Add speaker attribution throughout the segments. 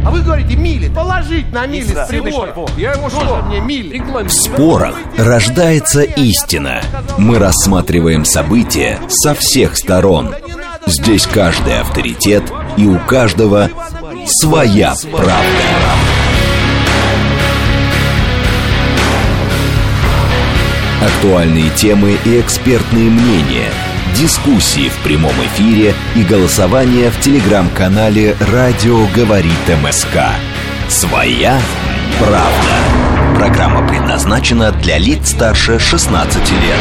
Speaker 1: А вы говорите мили. Положить на мили с прибора.
Speaker 2: Я ему что?
Speaker 1: Мне мили.
Speaker 3: В спорах рождается истина. Мы рассматриваем события со всех сторон. Здесь каждый авторитет, и у каждого своя правда. Актуальные темы и экспертные мнения, дискуссии в прямом эфире и голосование в телеграм-канале «Радио говорит МСК». «Своя правда». Программа предназначена для лиц старше 16 лет.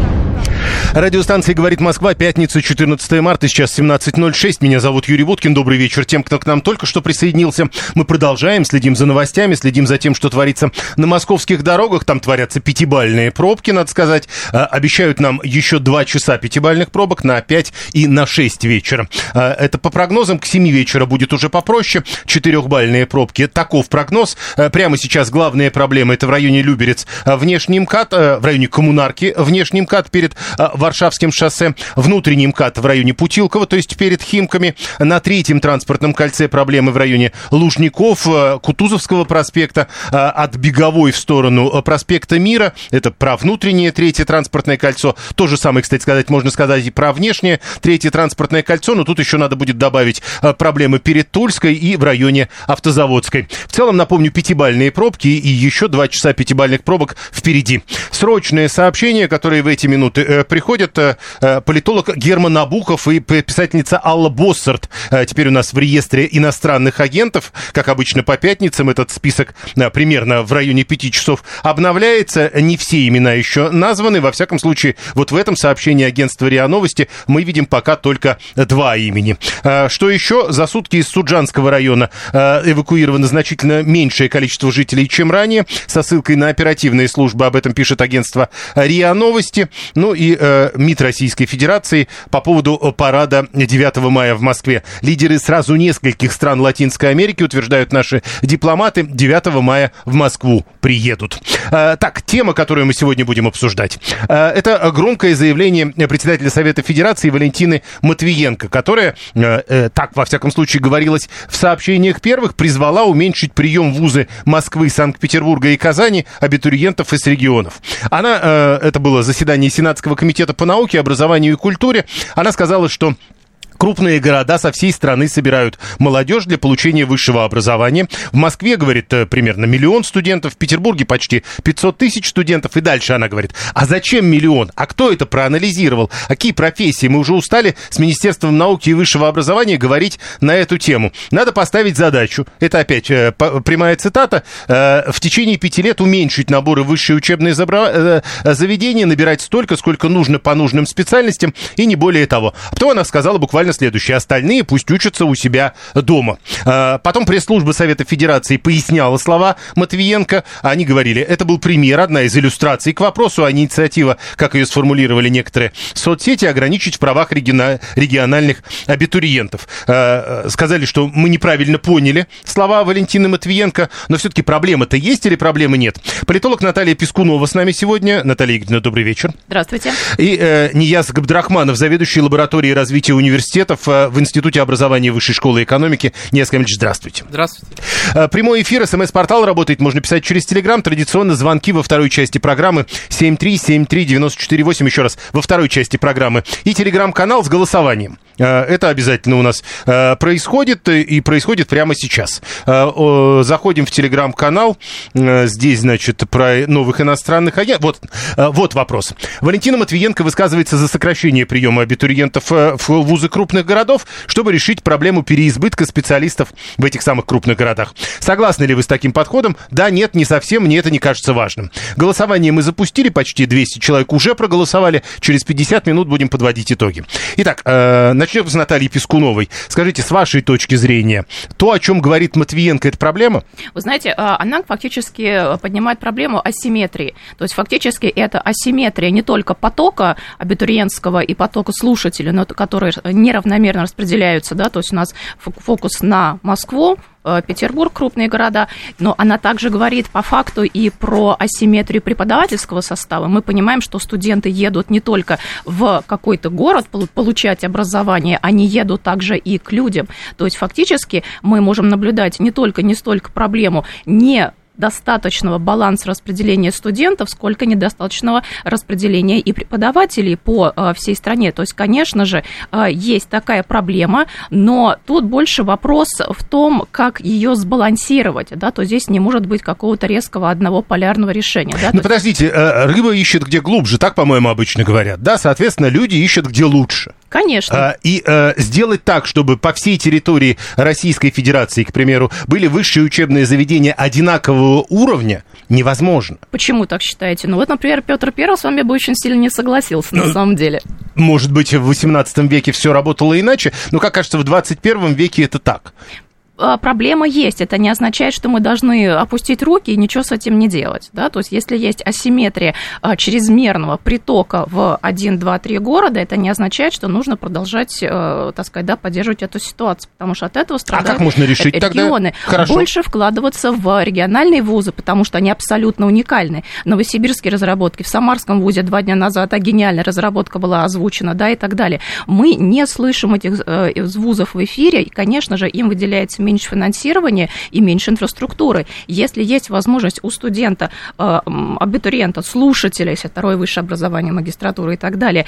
Speaker 4: Радиостанция «Говорит Москва», пятница, 14 марта, сейчас 17:06. Меня зовут Юрий Буткин. Добрый вечер тем, кто к нам только что присоединился. Мы продолжаем, следим за новостями, следим за тем, что творится на московских дорогах. Там творятся пятибалльные пробки, надо сказать. Обещают нам еще 2 часа пятибалльных пробок на 5 и на 6 вечера. Это по прогнозам. К 7 вечера будет уже попроще. 4-бальные пробки. Таков прогноз. Прямо сейчас главная проблема — это в районе Люберец, внешний МКАД, в районе Коммунарки, внешний МКАД перед Варшавским шоссе, внутренний МКАД в районе Путилково, то есть перед Химками. На 3-м транспортном кольце проблемы в районе Лужников, Кутузовского проспекта, от Беговой в сторону проспекта Мира. Это про внутреннее 3-е транспортное кольцо. То же самое, кстати сказать, можно сказать и про внешнее 3-е транспортное кольцо, но тут еще надо будет добавить проблемы перед Тульской и в районе Автозаводской. В целом, напомню, 5-бальные пробки и еще 2 часа 5-бальных пробок впереди. Срочное сообщение, которое в эти минуты приходит. Политолог Герман Абухов и писательница Алла Боссарт теперь у нас в реестре иностранных агентов. Как обычно, по пятницам этот список примерно в районе 5 часов обновляется. Не все имена еще названы. Во всяком случае, вот в этом сообщении агентства РИА Новости мы видим пока только 2 имени. Что еще? За сутки из Суджанского района эвакуировано значительно меньшее количество жителей, чем ранее. Со ссылкой на оперативные службы об этом пишет агентство РИА Новости. Ну и МИД Российской Федерации по поводу парада 9 мая в Москве. Лидеры сразу нескольких стран Латинской Америки, утверждают наши дипломаты, 9 мая в Москву приедут. Так, тема, которую мы сегодня будем обсуждать. Это громкое заявление председателя Совета Федерации Валентины Матвиенко, которая, так, во всяком случае, говорилось в сообщениях первых, призвала уменьшить прием в вузы Москвы, Санкт-Петербурга и Казани абитуриентов из регионов. Она, это было заседание Сенатского комитета по науке, образованию и культуре. Она сказала, что крупные города со всей страны собирают молодежь для получения высшего образования. В Москве, говорит, примерно 1 миллион студентов, в Петербурге почти 500 тысяч студентов. И дальше она говорит, а зачем 1 миллион? А кто это проанализировал? Какие профессии? Мы уже устали с Министерством науки и высшего образования говорить на эту тему. Надо поставить задачу, это опять прямая цитата, в течение 5 лет уменьшить наборы в высшие учебные заведения, набирать столько, сколько нужно по нужным специальностям, и не более того. А потом она сказала буквально следующее. Остальные пусть учатся у себя дома. Потом пресс-служба Совета Федерации поясняла слова Матвиенко. Они говорили, это был пример, одна из иллюстраций к вопросу, а инициатива, как ее сформулировали некоторые соцсети, ограничить в правах региональных абитуриентов. Сказали, что мы неправильно поняли слова Валентины Матвиенко, но все-таки проблема-то есть или проблемы нет? Политолог Наталья Пискунова с нами сегодня. Наталья Игоревна, добрый вечер.
Speaker 5: Здравствуйте.
Speaker 4: И Нияз Габдрахманов, заведующий лабораторией развития университетов в Институте образования и высшей школы экономики. Нияз Камильевич, здравствуйте.
Speaker 2: Здравствуйте.
Speaker 4: Прямой эфир, СМС-портал работает, можно писать через Телеграм. Традиционно звонки во второй части программы 7373948, еще раз, во второй части программы. И Телеграм-канал с голосованием. Это обязательно у нас происходит, и происходит прямо сейчас. Заходим в Телеграм-канал. Здесь, значит, про новых иностранных агентов. Вот вопрос. Валентина Матвиенко высказывается за сокращение приема абитуриентов в вузы крупных городов, чтобы решить проблему переизбытка специалистов в этих самых крупных городах. Согласны ли вы с таким подходом? Да, нет, не совсем, мне это не кажется важным. Голосование мы запустили, почти 200 человек уже проголосовали. Через 50 минут будем подводить итоги. Итак, начнем с Натальей Пискуновой. Скажите, с вашей точки зрения, то, о чем говорит Матвиенко, это проблема?
Speaker 5: Вы знаете, она фактически поднимает проблему асимметрии. То есть фактически это асимметрия не только потока абитуриентского и потока слушателей, но которые неравномерно распределяются, да, то есть у нас фокус на Москву, Петербург, крупные города, но она также говорит по факту и про асимметрию преподавательского состава. Мы понимаем, что студенты едут не только в какой-то город получать образование, они едут также и к людям. То есть фактически мы можем наблюдать не столько проблему недостаточного баланса распределения студентов, сколько недостаточного распределения и преподавателей по всей стране. То есть, конечно же, есть такая проблема, но тут больше вопрос в том, как ее сбалансировать, да, то здесь не может быть какого-то резкого одного полярного решения. Да?
Speaker 4: Ну, подождите, рыба ищет где глубже, так, по-моему, обычно говорят, да, соответственно, люди ищут где лучше.
Speaker 5: Конечно.
Speaker 4: И сделать так, чтобы по всей территории Российской Федерации, к примеру, были высшие учебные заведения одинакового уровня, невозможно.
Speaker 5: Почему так считаете? Ну вот, например, Петр I с вами бы очень сильно не согласился, на самом деле.
Speaker 4: Может быть, в XVIII веке все работало иначе, но, как кажется, в 21 веке это так.
Speaker 5: Проблема есть. Это не означает, что мы должны опустить руки и ничего с этим не делать. Да? То есть, если есть асимметрия чрезмерного притока в 1, 2, 3 города, это не означает, что нужно продолжать, так сказать, да, поддерживать эту ситуацию, потому что от этого страдают
Speaker 4: как можно решить
Speaker 5: регионы.
Speaker 4: Тогда?
Speaker 5: Больше вкладываться в региональные вузы, потому что они абсолютно уникальны. Новосибирские разработки, в Самарском вузе 2 дня назад гениальная разработка была озвучена, да, и так далее. Мы не слышим этих вузов в эфире, и, конечно же, им выделяется меньше финансирования и меньше инфраструктуры. Если есть возможность у студента, абитуриента, слушателя, если второе высшее образование, магистратура и так далее,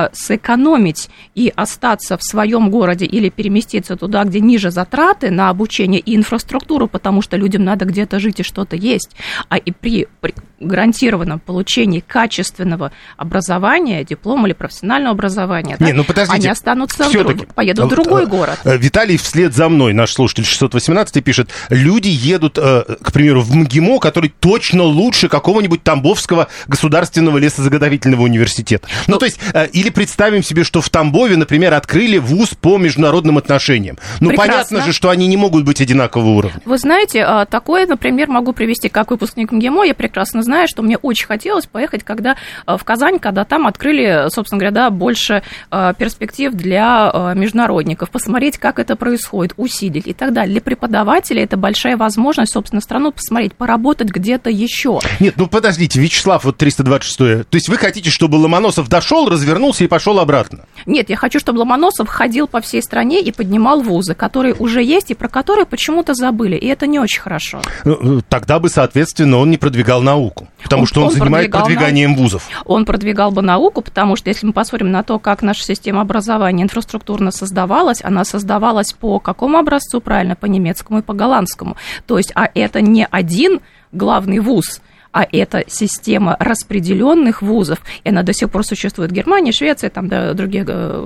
Speaker 5: сэкономить и остаться в своем городе или переместиться туда, где ниже затраты на обучение и инфраструктуру, потому что людям надо где-то жить и что-то есть, и при гарантированном получении качественного образования, диплома или профессионального образования, да, они останутся, поедут в другой город.
Speaker 4: Виталий вслед за мной, наш слушатель 618 пишет, люди едут, к примеру, в МГИМО, который точно лучше какого-нибудь Тамбовского государственного лесозаготовительного университета. Ну, то есть, или представим себе, что в Тамбове, например, открыли вуз по международным отношениям. Ну, понятно же, что они не могут быть одинакового уровня.
Speaker 5: Вы знаете, такое, например, могу привести как выпускник МГИМО. Я прекрасно знаю, что мне очень хотелось поехать в Казань, когда там открыли, собственно говоря, да, больше перспектив для международников, посмотреть, как это происходит, усилить и так далее. Для преподавателей это большая возможность, собственно, страну посмотреть, поработать где-то еще.
Speaker 4: Нет, ну подождите, Вячеслав, вот 326-е. То есть вы хотите, чтобы Ломоносов дошел, развернулся и пошел обратно?
Speaker 5: Нет, я хочу, чтобы Ломоносов ходил по всей стране и поднимал вузы, которые уже есть и про которые почему-то забыли, и это не очень хорошо.
Speaker 4: Тогда бы, соответственно, он не продвигал науку, потому что он занимается продвиганием вузов.
Speaker 5: Он продвигал бы науку, потому что если мы посмотрим на то, как наша система образования инфраструктурно создавалась, она создавалась по какому образцу, правильно, по немецкому и по голландскому. То есть, это не один главный вуз, а это система распределенных вузов, и она до сих пор существует в Германии, Швеции, там, да, других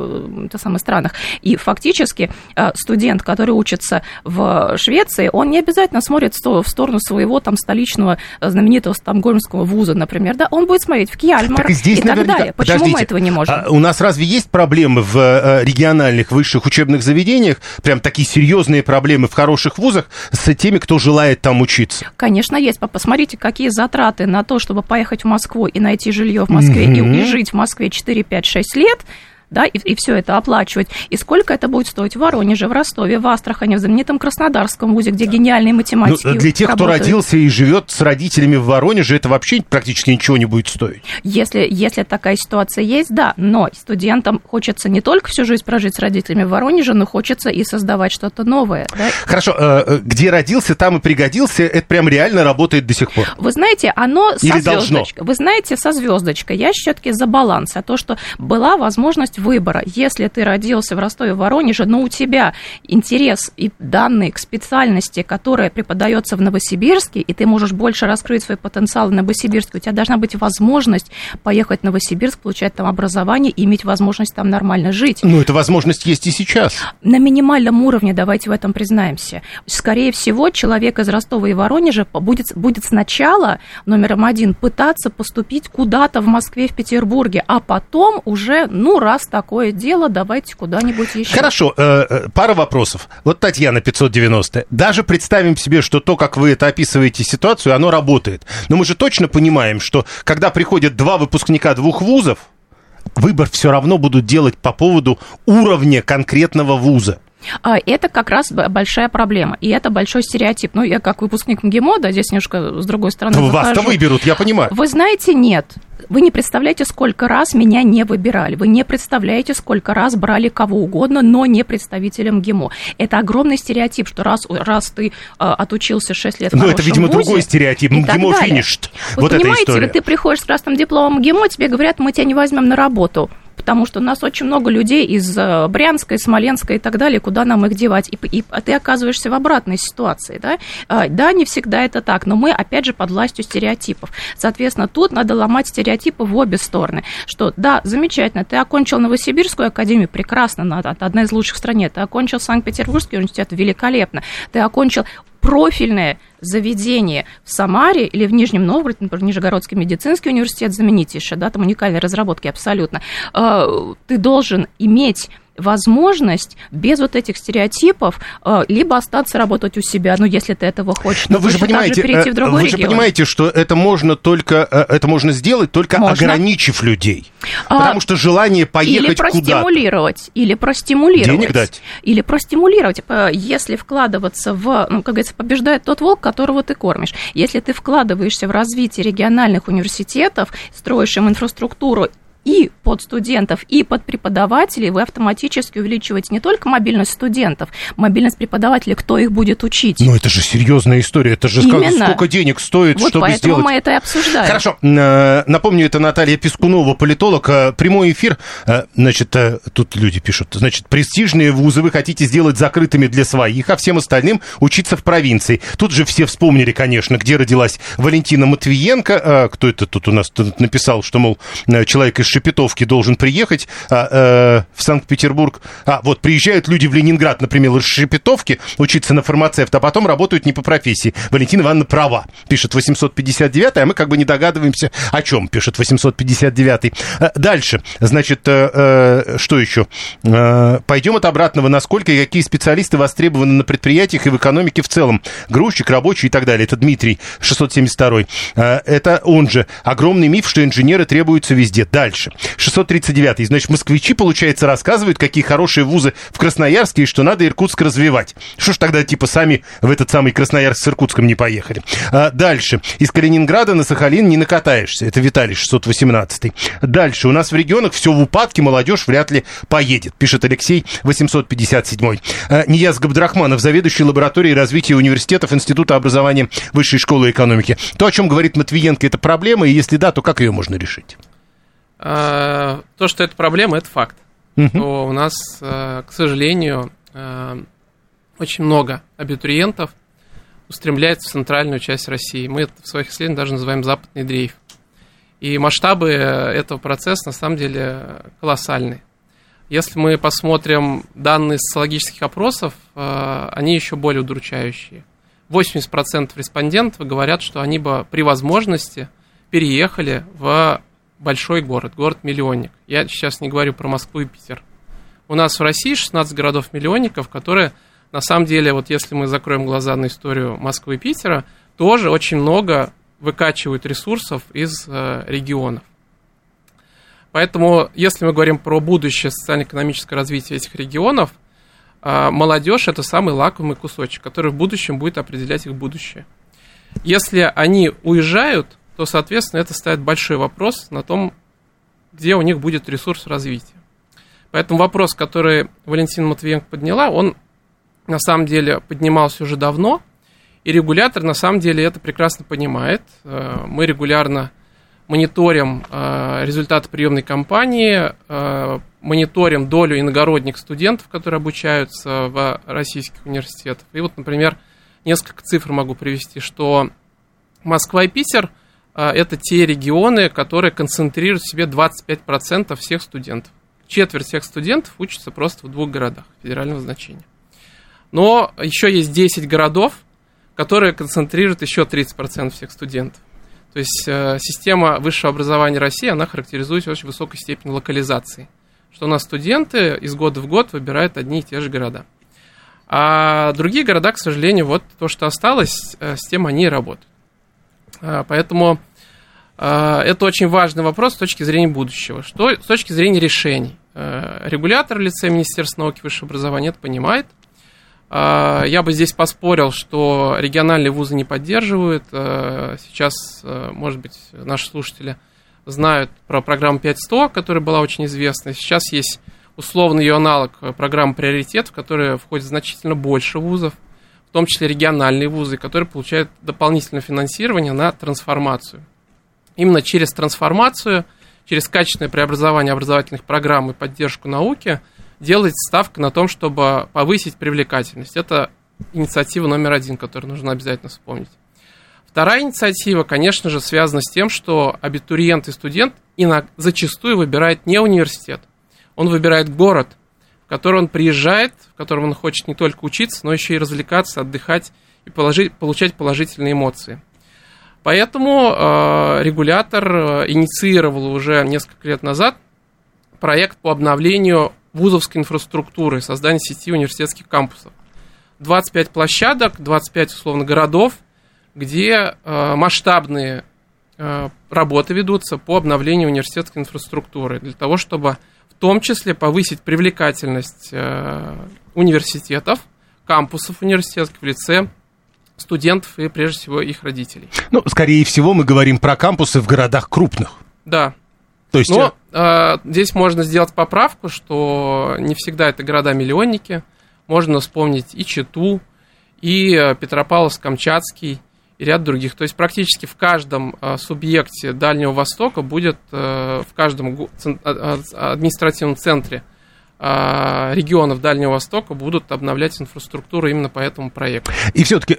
Speaker 5: странах. И фактически студент, который учится в Швеции, он не обязательно смотрит в сторону своего там столичного знаменитого стокгольмского вуза, например, да, он будет смотреть в Кьяльмар и так далее. Почему мы этого не можем?
Speaker 4: У нас разве есть проблемы в региональных высших учебных заведениях, прям такие серьезные проблемы в хороших вузах с теми, кто желает там учиться?
Speaker 5: Конечно, есть. Посмотрите, какие затраты на то, чтобы поехать в Москву и найти жилье в Москве и жить в Москве 4, 5, 6 лет, да, и все это оплачивать. И сколько это будет стоить в Воронеже, в Ростове, в Астрахани, в знаменитом Краснодарском вузе, где гениальные математики работают.
Speaker 4: Для тех, кто родился и живет с родителями в Воронеже, это вообще практически ничего не будет стоить.
Speaker 5: Если такая ситуация есть, да, но студентам хочется не только всю жизнь прожить с родителями в Воронеже, но хочется и создавать что-то новое. Да?
Speaker 4: Хорошо, где родился, там и пригодился, это прям реально работает до сих пор?
Speaker 5: Вы знаете, оно со
Speaker 4: Или
Speaker 5: звездочкой.
Speaker 4: Должно?
Speaker 5: Вы знаете, со звездочкой. Я все-таки за баланс, а то, что была возможность выбора. Если ты родился в Ростове, в Воронеже, но у тебя интерес и данные к специальности, которая преподается в Новосибирске, и ты можешь больше раскрыть свой потенциал в Новосибирске, у тебя должна быть возможность поехать в Новосибирск, получать там образование и иметь возможность там нормально жить.
Speaker 4: Ну, эта возможность есть и сейчас.
Speaker 5: На минимальном уровне, давайте в этом признаемся. Скорее всего, человек из Ростова и Воронежа будет сначала, номером один, пытаться поступить куда-то в Москве, в Петербурге, а потом уже, раз такое дело, давайте куда-нибудь еще.
Speaker 4: Хорошо, пара вопросов. Вот Татьяна, 590. Даже представим себе, что то, как вы это описываете ситуацию, оно работает. Но мы же точно понимаем, что когда приходят 2 выпускника 2 вузов, выбор все равно будут делать по поводу уровня конкретного вуза.
Speaker 5: Это как раз большая проблема, и это большой стереотип. Ну, я как выпускник МГИМО, да, здесь немножко с другой стороны захожу.
Speaker 4: Вас-то выберут, я понимаю.
Speaker 5: Вы знаете, нет. Вы не представляете, сколько раз меня не выбирали. Вы не представляете, сколько раз брали кого угодно, но не представителя МГИМО. Это огромный стереотип, что раз ты отучился 6 лет в хорошем
Speaker 4: это, видимо,
Speaker 5: вузе,
Speaker 4: другой стереотип. МГИМО финишт. Вот эта история.
Speaker 5: Ты приходишь с красным дипломом МГИМО, тебе говорят, мы тебя не возьмем на работу. Потому что у нас очень много людей из Брянска, из Смоленска и так далее, куда нам их девать, и ты оказываешься в обратной ситуации, да? Да, не всегда это так, но мы, опять же, под властью стереотипов. Соответственно, тут надо ломать стереотипы в обе стороны, что, да, замечательно, ты окончил Новосибирскую академию, прекрасно, одна из лучших в стране, ты окончил Санкт-Петербургский университет, великолепно, ты окончил профильное заведение в Самаре или в Нижнем Новгороде, например, Нижегородский медицинский университет, знаменитейший, да, там уникальные разработки абсолютно, ты должен иметь возможность без вот этих стереотипов либо остаться работать у себя, ну, если ты этого хочешь, но вы же понимаете, перейти в другой регион.
Speaker 4: Понимаете, что это можно сделать только ограничив людей. Потому что желание поехать куда-то.
Speaker 5: Или простимулировать.
Speaker 4: Денег дать.
Speaker 5: Или простимулировать. Если вкладываться в, ну, как говорится, побеждает тот волк, которого ты кормишь. Если ты вкладываешься в развитие региональных университетов, строишь им инфраструктуру, и под студентов, и под преподавателей, вы автоматически увеличиваете не только мобильность студентов, мобильность преподавателей, кто их будет учить.
Speaker 4: Ну, это же серьезная история, это же сколько денег стоит,
Speaker 5: вот
Speaker 4: чтобы
Speaker 5: поэтому
Speaker 4: сделать...
Speaker 5: мы это и обсуждаем.
Speaker 4: Хорошо, напомню, это Наталья Пискунова, политолог, прямой эфир, значит, тут люди пишут, значит, престижные вузы вы хотите сделать закрытыми для своих, а всем остальным учиться в провинции. Тут же все вспомнили, конечно, где родилась Валентина Матвиенко, кто это тут у нас написал, что, мол, человек из Шепетовки должен приехать в Санкт-Петербург. Вот приезжают люди в Ленинград, например, из Шепетовки учиться на фармацевта, а потом работают не по профессии. Валентина Ивановна права, пишет 859-й, а мы как бы не догадываемся, о чем пишет 859-й. Дальше, значит, что еще? Пойдем от обратного. Насколько и какие специалисты востребованы на предприятиях и в экономике в целом? Грузчик, рабочий и так далее. Это Дмитрий, 672-й. Это он же. Огромный миф, что инженеры требуются везде. Дальше. 639-й. Значит, москвичи, получается, рассказывают, какие хорошие вузы в Красноярске и что надо Иркутск развивать. Что ж тогда, типа, сами в этот самый Красноярск с Иркутском не поехали? Дальше. Из Калининграда на Сахалин не накатаешься. Это Виталий, 618-й. Дальше. У нас в регионах все в упадке, молодежь вряд ли поедет, пишет Алексей, 857-й. Нияз Габдрахманов, заведующий лабораторией развития университетов Института образования Высшей школы экономики. То, о чем говорит Матвиенко, это проблема, и если да, то как ее можно решить?
Speaker 2: То, что это проблема, это факт. Что у нас, к сожалению, очень много абитуриентов устремляется в центральную часть России. Мы это в своих исследованиях даже называем западный дрейф. И масштабы этого процесса на самом деле колоссальны. Если мы посмотрим данные социологических опросов, они еще более удручающие. 80% респондентов говорят, что они бы при возможности переехали в большой город-миллионник. Я сейчас не говорю про Москву и Питер. У нас в России 16 городов-миллионников, которые, на самом деле, вот если мы закроем глаза на историю Москвы и Питера, тоже очень много выкачивают ресурсов из регионов. Поэтому, если мы говорим про будущее социально-экономическое развитие этих регионов, молодежь – это самый лакомый кусочек, который в будущем будет определять их будущее. Если они уезжают, то, соответственно, это ставит большой вопрос на том, где у них будет ресурс развития. Поэтому вопрос, который Валентина Матвиенко подняла, он на самом деле поднимался уже давно, и регулятор на самом деле это прекрасно понимает. Мы регулярно мониторим результаты приемной кампании, мониторим долю иногородних студентов, которые обучаются в российских университетах. И вот, например, несколько цифр могу привести, что Москва и Питер – это те регионы, которые концентрируют в себе 25% всех студентов. Четверть всех студентов учатся просто в 2 городах федерального значения. Но еще есть 10 городов, которые концентрируют еще 30% всех студентов. То есть система высшего образования России, она характеризуется очень высокой степенью локализации. Что у нас студенты из года в год выбирают одни и те же города. А другие города, к сожалению, вот то, что осталось, с тем они и работают. Поэтому это очень важный вопрос с точки зрения будущего. Что с точки зрения решений? регулятор в лице Министерства науки и высшего образования это понимает. Я бы здесь поспорил, что региональные вузы не поддерживают. Сейчас, может быть, наши слушатели знают про программу 5.100, которая была очень известна. Сейчас есть условный ее аналог программы «Приоритет», в которой входит значительно больше вузов, в том числе региональные вузы, которые получают дополнительное финансирование на трансформацию. Именно через трансформацию, через качественное преобразование образовательных программ и поддержку науки делается ставка на том, чтобы повысить привлекательность. Это инициатива номер 1, которую нужно обязательно вспомнить. Вторая инициатива, конечно же, связана с тем, что абитуриент и студент зачастую выбирает не университет, он выбирает город, в который он приезжает, в котором он хочет не только учиться, но еще и развлекаться, отдыхать и получать положительные эмоции. Поэтому регулятор инициировал уже несколько лет назад проект по обновлению вузовской инфраструктуры, создание сети университетских кампусов. 25 площадок, 25 условно городов, где масштабные работы ведутся по обновлению университетской инфраструктуры, для того, чтобы в том числе повысить привлекательность университетов, кампусов университетских в лице студентов и, прежде всего, их родителей.
Speaker 4: Ну, скорее всего, мы говорим про кампусы в городах крупных.
Speaker 2: Да.
Speaker 4: То есть...
Speaker 2: Но здесь можно сделать поправку, что не всегда это города-миллионники. Можно вспомнить и Читу, и Петропавловск-Камчатский, и ряд других. То есть практически в каждом субъекте Дальнего Востока будет, в каждом административном центре регионов Дальнего Востока будут обновлять инфраструктуру именно по этому проекту.
Speaker 4: И все-таки,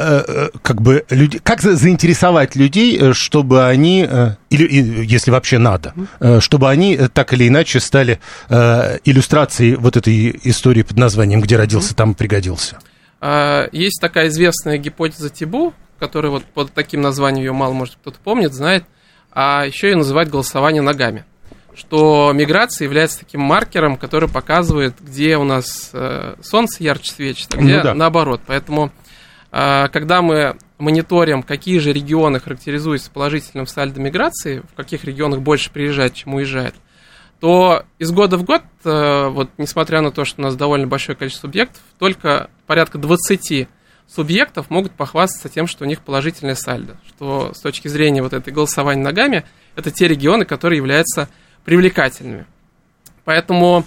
Speaker 4: как заинтересовать людей, чтобы они, или если вообще надо, чтобы они так или иначе стали иллюстрацией вот этой истории под названием «Где родился, там и пригодился»?
Speaker 2: Есть такая известная гипотеза Тибу, которая вот под таким названием ее мало, может, кто-то помнит, знает, а еще ее называют голосование ногами. Что миграция является таким маркером, который показывает, где у нас солнце ярче светит, а где наоборот. Поэтому, когда мы мониторим, какие же регионы характеризуются положительным сальдо миграции, в каких регионах больше приезжает, чем уезжает, то из года в год, вот, несмотря на то, что у нас довольно большое количество субъектов, только порядка 20 субъектов могут похвастаться тем, что у них положительное сальдо. Что с точки зрения вот этой голосования ногами, это те регионы, которые являются привлекательными. Поэтому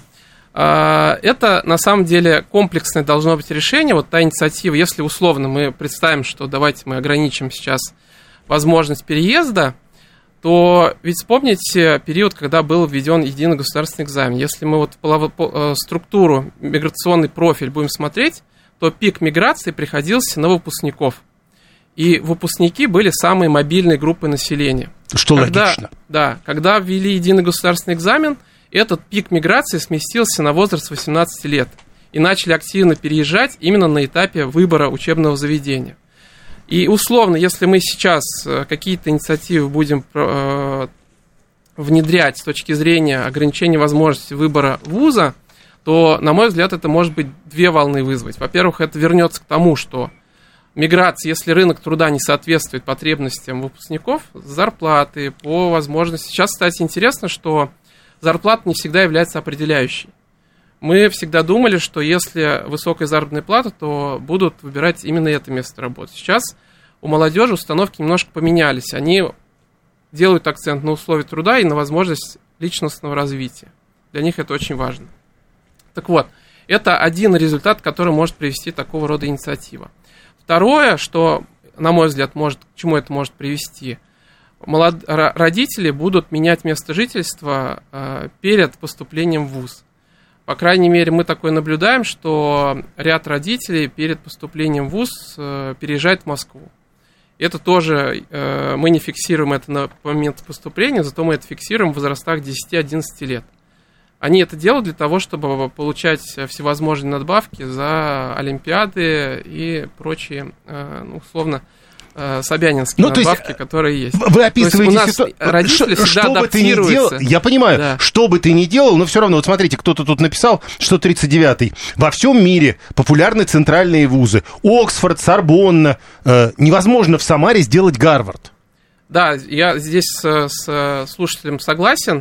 Speaker 2: это на самом деле комплексное должно быть решение. Вот та инициатива, если условно мы представим, что давайте мы ограничим сейчас возможность переезда, то ведь вспомните период, когда был введен единый государственный экзамен. Если мы вот структуру, миграционный профиль будем смотреть, то пик миграции приходился на выпускников. И выпускники были самой мобильной группой населения.
Speaker 4: Что логично.
Speaker 2: Да, когда ввели единый государственный экзамен, этот пик миграции сместился на возраст 18 лет. И начали активно переезжать именно на этапе выбора учебного заведения. И условно, если мы сейчас какие-то инициативы будем внедрять с точки зрения ограничения возможности выбора вуза, то, на мой взгляд, это может быть две волны вызвать. Во-первых, это вернется к тому, что миграция, если рынок труда не соответствует потребностям выпускников, зарплаты, по возможности. Сейчас, кстати, интересно, что зарплата не всегда является определяющей. Мы всегда думали, что если высокая заработная плата, то будут выбирать именно это место работы. Сейчас у молодежи установки немножко поменялись. Они делают акцент на условия труда и на возможность личностного развития. Для них это очень важно. Так вот, это один результат, который может привести такого рода инициатива. Второе, что, на мой взгляд, к чему это может привести, родители будут менять место жительства перед поступлением в вуз. По крайней мере, мы такое наблюдаем, что ряд родителей перед поступлением в вуз переезжает в Москву. Это тоже, мы не фиксируем это на момент поступления, зато мы это фиксируем в возрастах 10-11 лет. Они это делают для того, чтобы получать всевозможные надбавки за олимпиады и прочие, условно, собянинские надбавки, которые есть.
Speaker 4: Вы описываете ситуацию.
Speaker 2: Родители всегда адаптируются.
Speaker 4: Я понимаю, да. Что бы ты ни делал, но все равно, вот смотрите, кто-то тут написал, что 39-й. Во всем мире популярны центральные вузы. Оксфорд, Сорбонна. Невозможно в Самаре сделать Гарвард.
Speaker 2: Да, я здесь с слушателем согласен.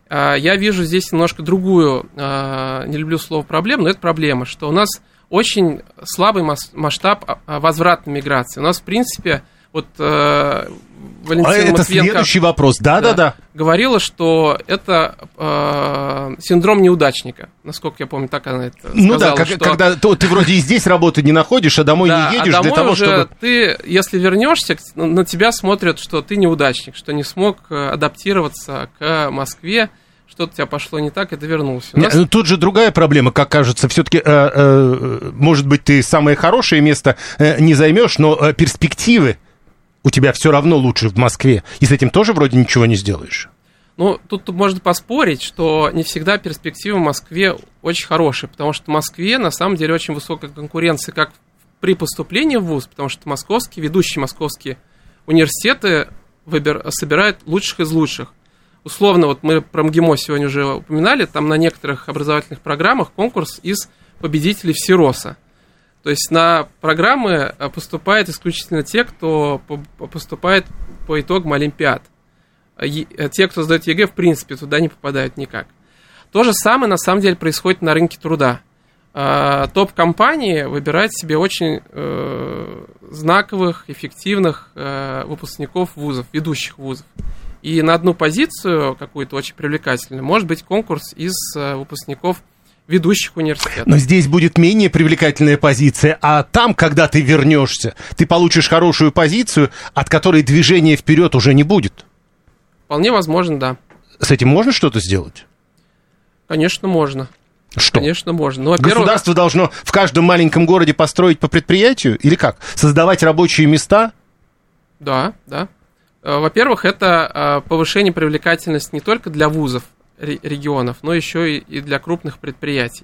Speaker 2: Я вижу здесь немножко другую, не люблю слово проблему, но это проблема, что у нас очень слабый масштаб возвратной миграции. У нас, в принципе, вот Валентина
Speaker 4: это
Speaker 2: Матвиенко
Speaker 4: следующий вопрос. Да.
Speaker 2: говорила, что это синдром неудачника. Насколько я помню, так она это сказала.
Speaker 4: Ну да, когда ты вроде и здесь работы не находишь, а домой не едешь для того, чтобы...
Speaker 2: Ты, если вернешься, на тебя смотрят, что ты неудачник, что не смог адаптироваться к Москве, что-то у тебя пошло не так, и ты вернулся.
Speaker 4: Тут же другая проблема, как кажется, все-таки, может быть, ты самое хорошее место не займешь, но перспективы у тебя все равно лучше в Москве, и с этим тоже вроде ничего не сделаешь.
Speaker 2: Ну, тут можно поспорить, что не всегда перспективы в Москве очень хорошие, потому что в Москве, на самом деле, очень высокая конкуренция как при поступлении в вуз, потому что ведущие московские университеты собирают лучших из лучших. Условно, вот мы про МГИМО сегодня уже упоминали, там на некоторых образовательных программах конкурс из победителей ВСИРОСа. То есть на программы поступают исключительно те, кто поступает по итогам олимпиад. Те, кто сдает ЕГЭ, в принципе, туда не попадают никак. То же самое, на самом деле, происходит на рынке труда. Топ-компании выбирают себе очень знаковых, эффективных выпускников вузов, ведущих вузов. И на одну позицию, какую-то очень привлекательную, может быть конкурс из выпускников ведущих университетов.
Speaker 4: Но здесь будет менее привлекательная позиция, а там, когда ты вернешься, ты получишь хорошую позицию, от которой движения вперед уже не будет.
Speaker 2: Вполне возможно, да.
Speaker 4: С этим можно что-то сделать?
Speaker 2: Конечно, можно.
Speaker 4: Что?
Speaker 2: Конечно, можно. Но,
Speaker 4: государство должно в каждом маленьком городе построить по предприятию? Или как? Создавать рабочие места?
Speaker 2: Да. Во-первых, это повышение привлекательности не только для вузов регионов, но еще и для крупных предприятий.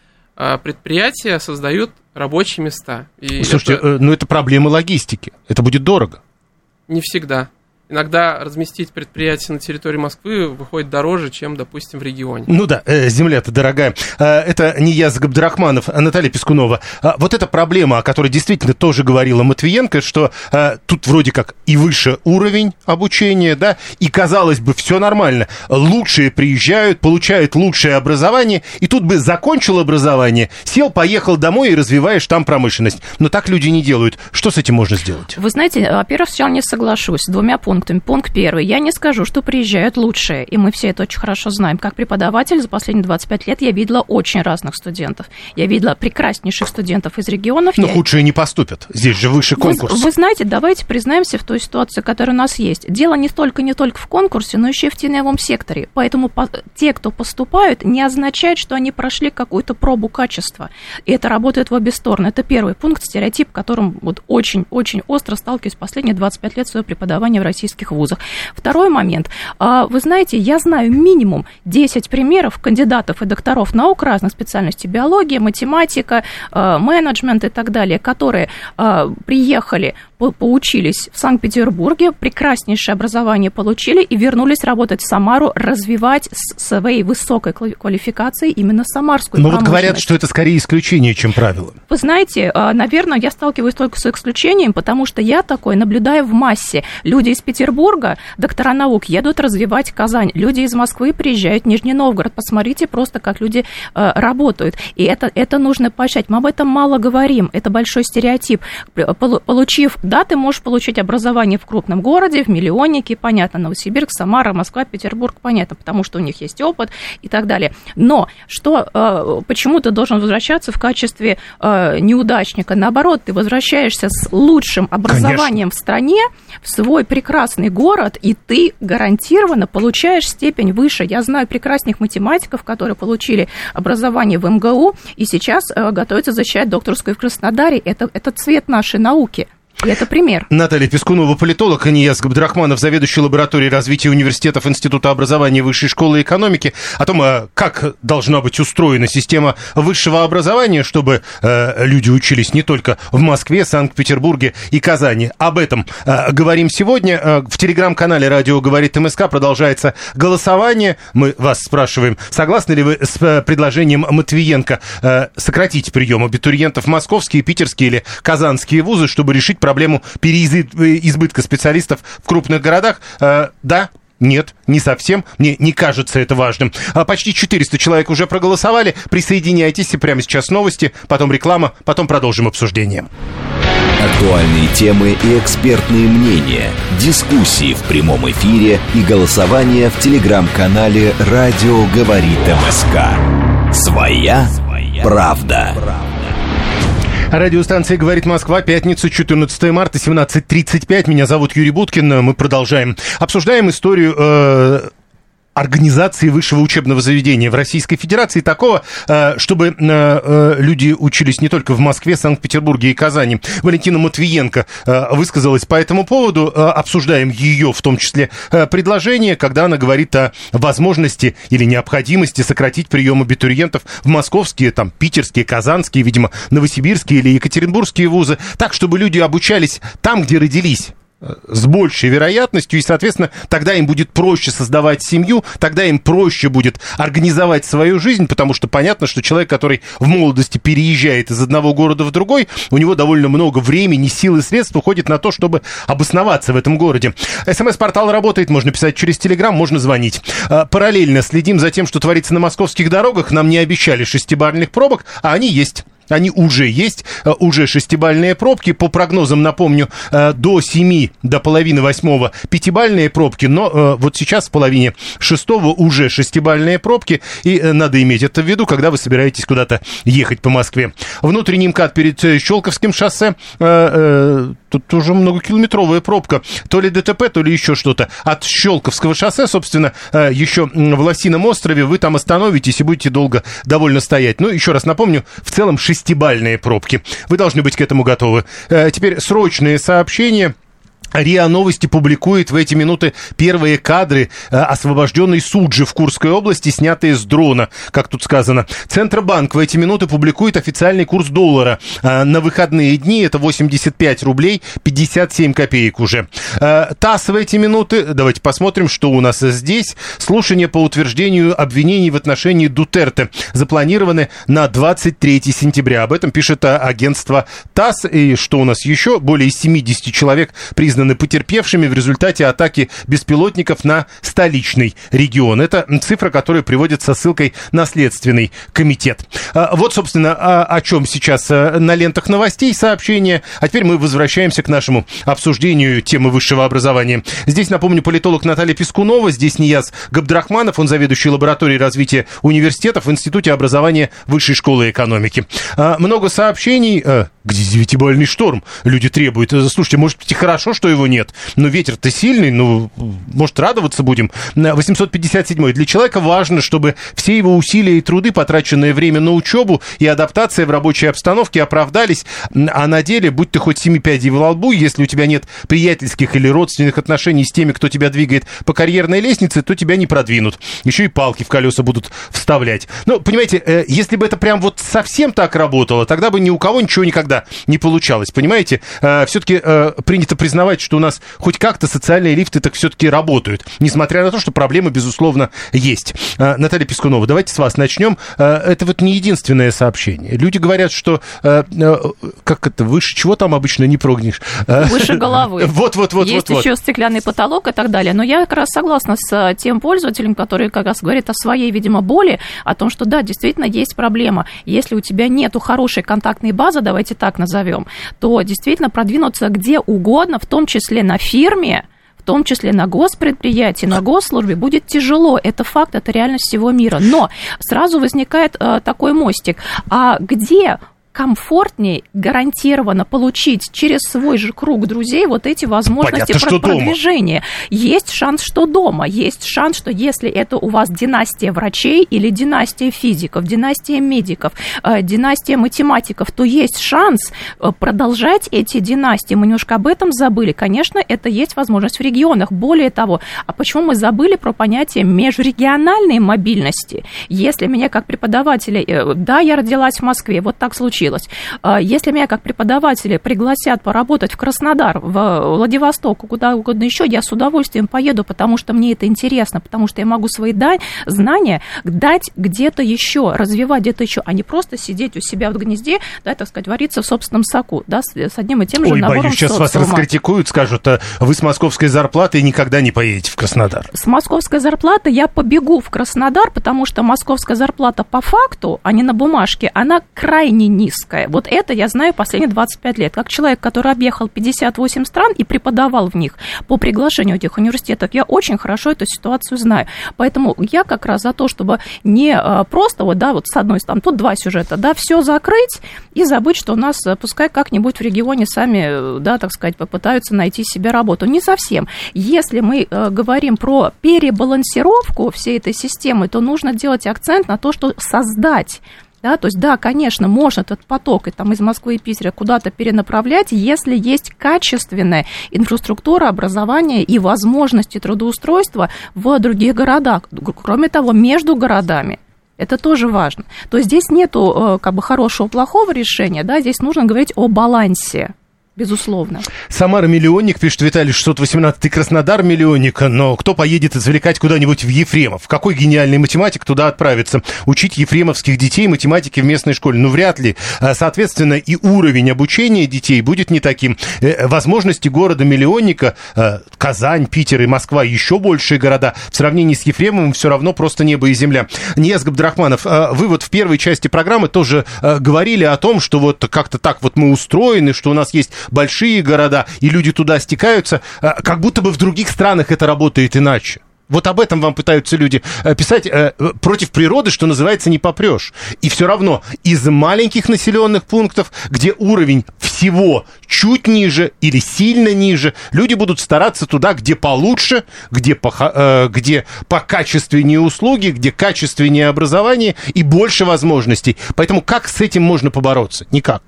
Speaker 2: Предприятия создают рабочие места. И
Speaker 4: слушайте, это проблема логистики. Это будет дорого.
Speaker 2: Не всегда. Иногда разместить предприятие на территории Москвы выходит дороже, чем, допустим, в регионе.
Speaker 4: Ну да, земля-то дорогая. Это Нияз Габдрахманов, Наталья Пискунова. Вот эта проблема, о которой действительно тоже говорила Матвиенко, что тут вроде как и выше уровень обучения, да, и, казалось бы, все нормально. Лучшие приезжают, получают лучшее образование, и тут бы закончил образование, сел, поехал домой и развиваешь там промышленность. Но так люди не делают. Что с этим можно сделать?
Speaker 5: Вы знаете, во-первых, сначала не соглашусь с двумя пунктами. Пункт первый. Я не скажу, что приезжают лучшие, и мы все это очень хорошо знаем. Как преподаватель за последние 25 лет я видела очень разных студентов. Я видела прекраснейших студентов из регионов.
Speaker 4: Но худшие не поступят. Здесь же выше конкурс.
Speaker 5: Вы знаете, давайте признаемся в той ситуации, которая у нас есть. Дело не только в конкурсе, но еще и в теневом секторе. Поэтому те, кто поступают, не означает, что они прошли какую-то пробу качества. И это работает в обе стороны. Это первый пункт, стереотип, которым вот очень-очень остро сталкиваюсь последние 25 лет своего преподавания в российских вузах. Второй момент. Вы знаете, я знаю минимум 10 примеров кандидатов и докторов наук разных специальностей, биология, математика, менеджмент и так далее, которые приехали, поучились в Санкт-Петербурге, прекраснейшее образование получили и вернулись работать в Самару, развивать своей высокой квалификацией именно самарскую промышленность.
Speaker 4: Но вот говорят, что это скорее исключение, чем правило.
Speaker 5: Вы знаете, наверное, я сталкиваюсь только с исключением, потому что я такое наблюдаю в массе. Люди из Петербурга, доктора наук, едут развивать Казань. Люди из Москвы приезжают в Нижний Новгород. Посмотрите просто, как люди работают. И это нужно поощрять. Мы об этом мало говорим. Это большой стереотип. Да, ты можешь получить образование в крупном городе, в миллионнике, понятно, Новосибирск, Самара, Москва, Петербург, понятно, потому что у них есть опыт и так далее. Но почему ты должен возвращаться в качестве неудачника? Наоборот, ты возвращаешься с лучшим образованием в стране, в свой прекрасный город, и ты гарантированно получаешь степень выше. Я знаю прекрасных математиков, которые получили образование в МГУ и сейчас готовятся защищать докторскую в Краснодаре. Это цвет нашей науки. И это пример.
Speaker 4: Наталья Пискунова, политолог, Нияз Габдрахманов, заведующий лабораторией развития университетов Института образования и Высшей школы экономики, о том, как должна быть устроена система высшего образования, чтобы люди учились не только в Москве, Санкт-Петербурге и Казани. Об этом говорим сегодня. В телеграм-канале «Радио говорит МСК» продолжается голосование. Мы вас спрашиваем, согласны ли вы с предложением Матвиенко сократить прием абитуриентов в московские, питерские или казанские вузы, чтобы решить проблему переизбытка специалистов в крупных городах? Да, Нет, не совсем. Мне не кажется это важным. Почти 400 человек уже проголосовали. Присоединяйтесь. Прямо сейчас новости, потом реклама, потом продолжим обсуждение.
Speaker 3: Актуальные темы и экспертные мнения, дискуссии в прямом эфире и голосование в телеграм-канале «Радио говорит МСК». Своя правда.
Speaker 4: Радиостанция «Говорит Москва», пятница, 14 марта, 17:35. Меня зовут Юрий Буткин. Мы продолжаем. Обсуждаем историю организации высшего учебного заведения в Российской Федерации, такого, чтобы люди учились не только в Москве, Санкт-Петербурге и Казани. Валентина Матвиенко высказалась по этому поводу. Обсуждаем ее, в том числе, предложение, когда она говорит о возможности или необходимости сократить прием абитуриентов в московские, там, питерские, казанские, видимо, новосибирские или екатеринбургские вузы, так, чтобы люди обучались там, где родились, с большей вероятностью, и, соответственно, тогда им будет проще создавать семью, тогда им проще будет организовать свою жизнь, потому что понятно, что человек, который в молодости переезжает из одного города в другой, у него довольно много времени, сил и средств уходит на то, чтобы обосноваться в этом городе. СМС-портал работает, можно писать через Телеграм, можно звонить. Параллельно следим за тем, что творится на московских дорогах. Нам не обещали 6-бальных пробок, а они есть. Они уже есть, уже 6-бальные пробки. По прогнозам, напомню, до 7, до половины 8 5-бальные пробки, но вот сейчас в половине 6 уже 6-бальные пробки, и надо иметь это в виду, когда вы собираетесь куда-то ехать по Москве. Внутренний МКАД перед Щелковским шоссе, тут уже многокилометровая пробка, то ли ДТП, то ли еще что-то. От Щелковского шоссе, собственно, еще в Лосином острове, вы там остановитесь и будете долго довольно стоять. Ну, еще раз напомню, в целом 6-бальные пробки. Вы должны быть к этому готовы. Теперь срочные сообщения. РИА Новости публикует в эти минуты первые кадры освобожденной Суджи в Курской области, снятые с дрона, как тут сказано. Центробанк в эти минуты публикует официальный курс доллара. На выходные дни это 85 рублей 57 копеек уже. ТАСС в эти минуты, давайте посмотрим, что у нас здесь. Слушания по утверждению обвинений в отношении Дутерте запланированы на 23 сентября. Об этом пишет агентство ТАСС. И что у нас еще? Более 70 человек признаны потерпевшими в результате атаки беспилотников на столичный регион. Это цифра, которая приводится со ссылкой на Следственный комитет. Вот, собственно, о чем сейчас на лентах новостей сообщения. А теперь мы возвращаемся к нашему обсуждению темы высшего образования. Здесь, напомню, политолог Наталья Пискунова, здесь Нияз Габдрахманов, он заведующий лабораторией развития университетов в Институте образования Высшей школы экономики. Много сообщений. Где 9-бальный шторм? Люди требуют. Слушайте, может быть и хорошо, что его нет, но ветер-то сильный, ну, может, радоваться будем. 857-й. Для человека важно, чтобы все его усилия и труды, потраченное время на учебу и адаптация в рабочей обстановке оправдались, а на деле, будь ты хоть 7 пядей во лбу, если у тебя нет приятельских или родственных отношений с теми, кто тебя двигает по карьерной лестнице, то тебя не продвинут. Еще и палки в колеса будут вставлять. Ну, понимаете, если бы это прям вот совсем так работало, тогда бы ни у кого ничего никогда не получалось, понимаете? Все-таки принято признавать, что у нас хоть как-то социальные лифты так все-таки работают, несмотря на то, что проблемы, безусловно, есть. Наталья Пискунова, давайте с вас начнем. Это вот не единственное сообщение. Люди говорят, что как это, выше чего там обычно не прогнешь?
Speaker 5: Выше головы.
Speaker 4: Вот.
Speaker 5: Есть еще стеклянный потолок и так далее. Но я как раз согласна с тем пользователем, который как раз говорит о своей, видимо, боли, о том, что да, действительно есть проблема. Если у тебя нету хорошей контактной базы, давайте так назовем, то действительно продвинуться где угодно, в том числе на фирме, в том числе на госпредприятии, на госслужбе, будет тяжело. Это факт, это реальность всего мира. Но сразу возникает такой мостик. А где комфортнее гарантированно получить через свой же круг друзей вот эти возможности продвижения? Есть шанс, что дома. Есть шанс, что если это у вас династия врачей или династия физиков, династия медиков, династия математиков, то есть шанс продолжать эти династии. Мы немножко об этом забыли. Конечно, это есть возможность в регионах. Более того, а почему мы забыли про понятие межрегиональной мобильности? Если меня как преподавателя, да, я родилась в Москве, вот так случилось, случилось. Если меня как преподавателя пригласят поработать в Краснодар, в Владивосток, куда угодно еще, я с удовольствием поеду, потому что мне это интересно, потому что я могу свои знания дать где-то еще, развивать где-то еще, а не просто сидеть у себя в гнезде, да, так сказать, вариться в собственном соку, да, с одним и тем же набором.
Speaker 4: Боюсь, сейчас вас раскритикуют, скажут, вы с московской зарплатой никогда не поедете в Краснодар.
Speaker 5: С московской зарплатой я побегу в Краснодар, потому что московская зарплата по факту, а не на бумажке, она крайне низкая. Вот это я знаю последние 25 лет. Как человек, который объехал 58 стран и преподавал в них по приглашению этих университетов, я очень хорошо эту ситуацию знаю. Поэтому я как раз за то, чтобы не просто вот, да, вот с одной стороны, тут два сюжета, да, все закрыть и забыть, что у нас, пускай как-нибудь в регионе сами, да, так сказать, попытаются найти себе работу. Не совсем. Если мы говорим про перебалансировку всей этой системы, то нужно делать акцент на то, что создать. Да, то есть, да, конечно, можно этот поток из Москвы и Питера куда-то перенаправлять, если есть качественная инфраструктура, образование и возможности трудоустройства в других городах. Кроме того, между городами. Это тоже важно. То есть здесь нету хорошего, плохого решения, да, здесь нужно говорить о балансе. Безусловно.
Speaker 4: Самара миллионник, пишет Виталий 618, Краснодар миллионник, но кто поедет извлекать куда-нибудь в Ефремов? Какой гениальный математик туда отправится? Учить ефремовских детей математике в местной школе? Ну, вряд ли. Соответственно, и уровень обучения детей будет не таким. Возможности города-миллионника, Казань, Питер и Москва, еще большие города, в сравнении с Ефремовым все равно просто небо и земля. Нияз Габдрахманов, вы вот в первой части программы тоже говорили о том, что вот как-то так вот мы устроены, что у нас есть большие города, и люди туда стекаются, как будто бы в других странах это работает иначе. Вот об этом вам пытаются люди писать. Против природы, что называется, не попрешь. И все равно из маленьких населенных пунктов, где уровень всего чуть ниже или сильно ниже, люди будут стараться туда, где получше, где покачественнее услуги, где качественнее образование и больше возможностей. Поэтому как с этим можно побороться? Никак.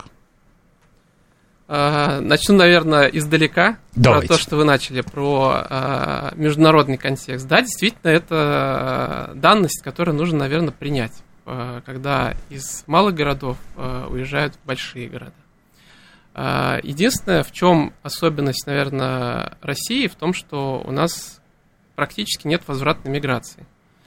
Speaker 2: Начну, наверное, издалека.
Speaker 4: Давайте.
Speaker 2: Про то, что вы начали, про международный контекст. Да, действительно, это данность, которую нужно, наверное, принять, когда из малых городов уезжают в большие города. Единственное, в чем особенность, наверное, России, в том, что у нас практически нет возвратной миграции.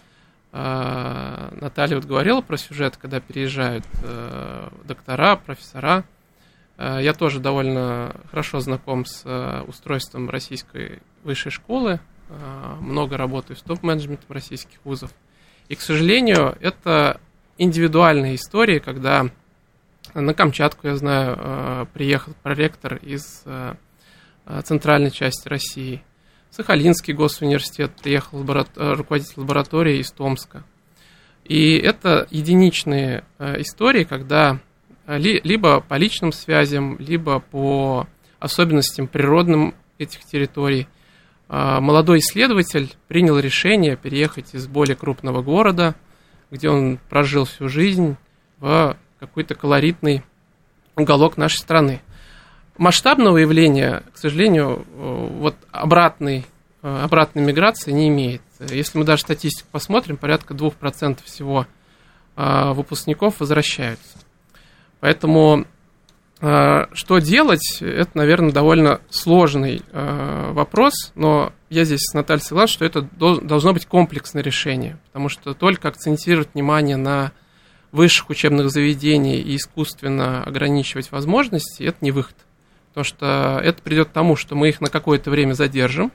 Speaker 2: Наталья вот говорила про сюжет, когда переезжают доктора, профессора. Я тоже довольно хорошо знаком с устройством российской высшей школы, много работаю с топ-менеджментом российских вузов. И, к сожалению, это индивидуальные истории, когда на Камчатку, я знаю, приехал проректор из центральной части России, в Сахалинский госуниверситет приехал руководитель лаборатории из Томска. И это единичные истории, когда либо по личным связям, либо по особенностям природным этих территорий молодой исследователь принял решение переехать из более крупного города, где он прожил всю жизнь, в какой-то колоритный уголок нашей страны. Масштабного явления, к сожалению, вот обратной миграции не имеет. Если мы даже статистику посмотрим, порядка 2% всего выпускников возвращаются. Поэтому что делать, это, наверное, довольно сложный вопрос, но я здесь с Натальей согласен, что это должно быть комплексное решение, потому что только акцентировать внимание на высших учебных заведениях и искусственно ограничивать возможности, это не выход. Потому что это придет к тому, что мы их на какое-то время задержим,